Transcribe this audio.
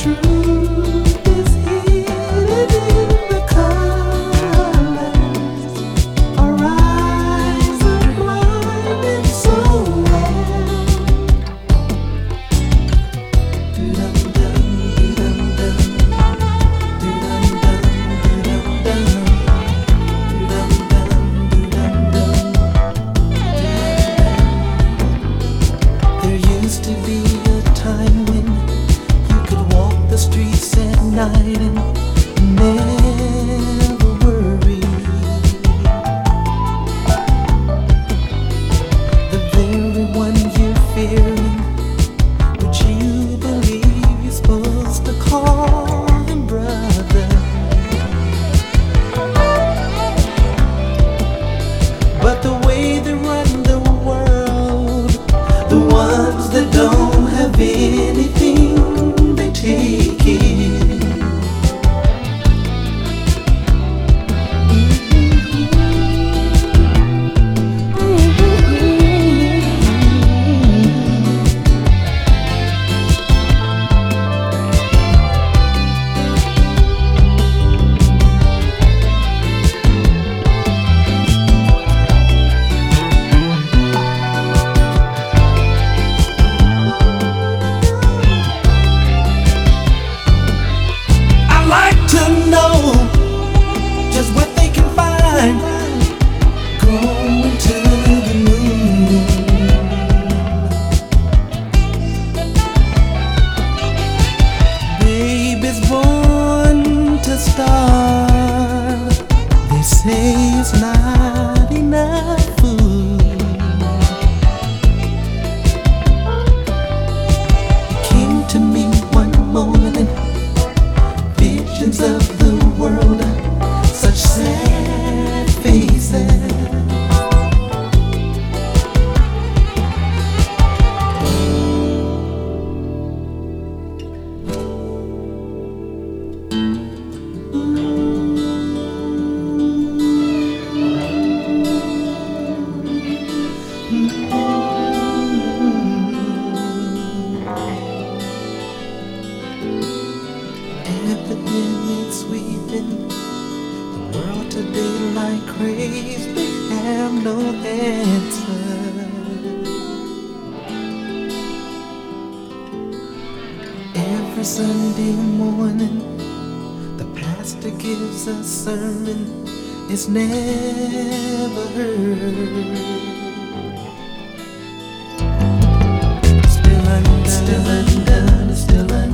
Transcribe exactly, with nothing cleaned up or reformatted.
truth is hidden in the colors. Our eyes are blinded so well. Do-dum-dum, do-dum-dum, do-dum-dum, do-dum-dum, do-dum-dum, do-dum-dum. There used to be a time when you could walk the streets at night and never worry. The very one you're fearing, would you believe you're supposed to call him brother? But the way they run the world, the ones that don't have anything, they take it. To know just what they can find going to the moon. Baby's born to starve. They say it's not enough food. Came to me one morning, visions of the world, such sad faces. Epidemics sweeping the world today like craze. They have no answer. Every Sunday morning, the pastor gives a sermon it's never heard. Still undone, still undone, still undone.